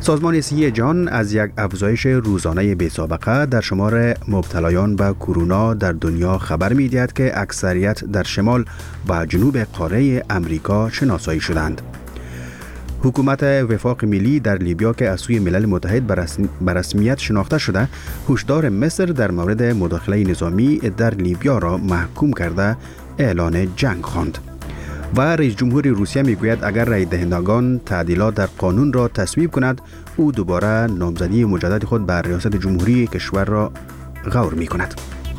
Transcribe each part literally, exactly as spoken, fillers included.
سازمان صحی جهان از یک افزایش روزانه بی‌سابقه در شمار مبتلایان به کرونا در دنیا خبر می‌دهد که اکثریت در شمال و جنوب قاره امریکا شناسایی شدند. حکومت وفاق ملی در لیبیا که از سوی ملل متحد به رسمیت شناخته شده، هشدار مصر در مورد مداخله نظامی در لیبیا را محکوم کرده اعلان جنگ خواند. و رئیس جمهور روسیه میگوید اگر رای دهندگان تعدیلات در قانون را تصویب کند، او دوباره نامزدی مجدد خود بر ریاست جمهوری کشور را غور می کند.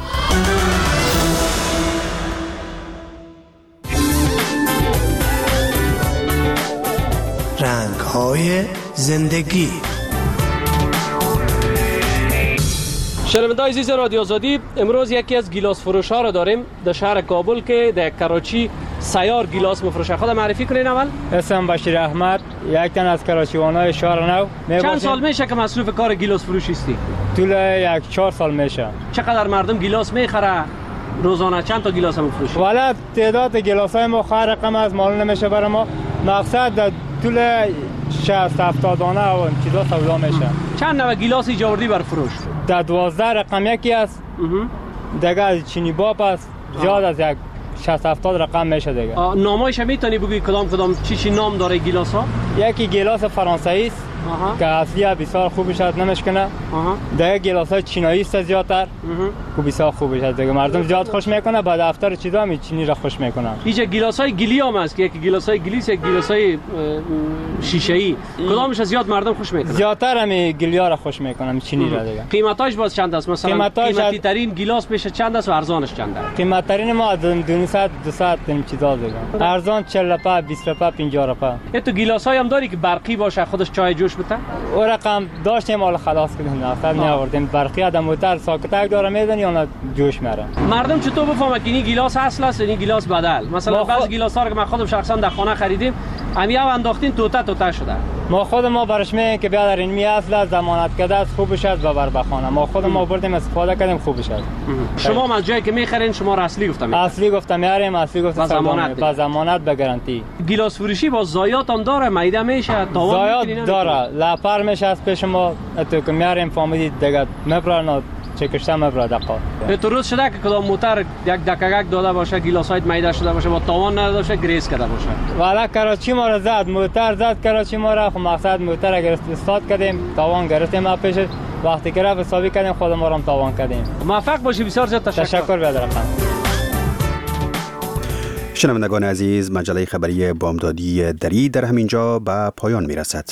رنگ‌های زندگی. شنوندگان عزیز رادیو آزادی، امروز یکی از گیلاس فروش ها را داریم در شهر کابل که در کراچی سیار گیلاس میفروشه. خود معرفی کنین اول. اسم بشیر احمد، یک تن از کراچیوانای شهر نو. چند سال میشه که مصروف کار گیلاس فروشی هستی؟ طول یک چهار سال میشه. چقدر مردم گیلاس میخره؟ روزانه چند تا گیلاس میفروشی؟ والا تعداد گیلاس های ما خیر رقم از معلوم نمیشه برای ما. مقصد در طول شصت هفتاد دانه و چیزا سودا میشه. چند نوع گیلاس ایجاد کردی بر فروش؟ در دوازده رقم یکی است. دیگه چینی باب است. زیاد از یک شصت هفتاد رقم میشه دیگه. نامایش میتونی بگی کدام کدام چی چی نام داره گیلاس ها؟ یکی گیلاس فرانسوی است که اصلی بسیار خوبش است، نمیشکنه. دیگه گیلاس های چینایی است زیادتر که بسیار خوبش است دیگه. مردم زیاد خوش میکنه، بعد دفتر چیزا می چینی را خوش میکنن. اینجا گیلاس های گلی هم است که یکی گیلاس های گلی است، یک گیلاس های شیشه ای. کدامش زیاد مردم خوش میکنن؟ زیادتر هم گلیا را خوش میکنن، چینی را دیگه. قیمتاش باز چند است؟ مثلا قیمتی ترین گیلاس میشه چند است و ارزانش چند است؟ قیمت ترین ما دویست دویست این چیزا دیگه. ارزان چهل روپیه، بیست روپیه، پنجاه روپیه. تو گیلاس های هم داری که برقی باشه خودش چای جوش بده؟ او رقم داشتیم حالا خلاص کردیم، اصلا نیاوردیم. برقی آدم موتر ساکتک داره میزنی یا جوش میره. مردم چطور بفهمه که این گیلاس اصل است این گیلاس بدل؟ مثلا بعضی گیلاس ها رو که من خودم شخصا در خانه خریدیم، همین انداختین توته توته شده. ما خود ما برش میگیم که بیا در این می اصل ضمانت کرده است، خوبش است و بر بخانه. ما خود ما بردیم استفاده کردیم، خوبش است. شما از جایی که میخرین شما را اصلی گفتم اصلی گفتم میاریم، اصلی گفتم ضمانت با ضمانت به گارانتی. گیلاس فروشی با زایات هم داره، میده میشه، تاوان زایات داره، لپر میشه از پیش ما تو که میاریم فهمیدید دیگه مبرنا چکشته مبرا دقیقا. تو روز شده که کدام موتر یک دکگک داده باشه، گیلاسایت میده شده باشه، با تاوان نداده باشه، گریس کرده باشه. والا کراچی ما را زد، موتر زد کراچی ما را. خب مقصد موتر اگر استاد کردیم، تاوان گرفتیم ما پیش، وقتی که رفت حسابی کردیم خود ما را هم تاوان کردیم. موفق باشی، بسیار زیاد تشکر. تشکر بیادرم. شنوندگان عزیز، مجله خبری بامدادی دری در همینجا به پایان میرسد.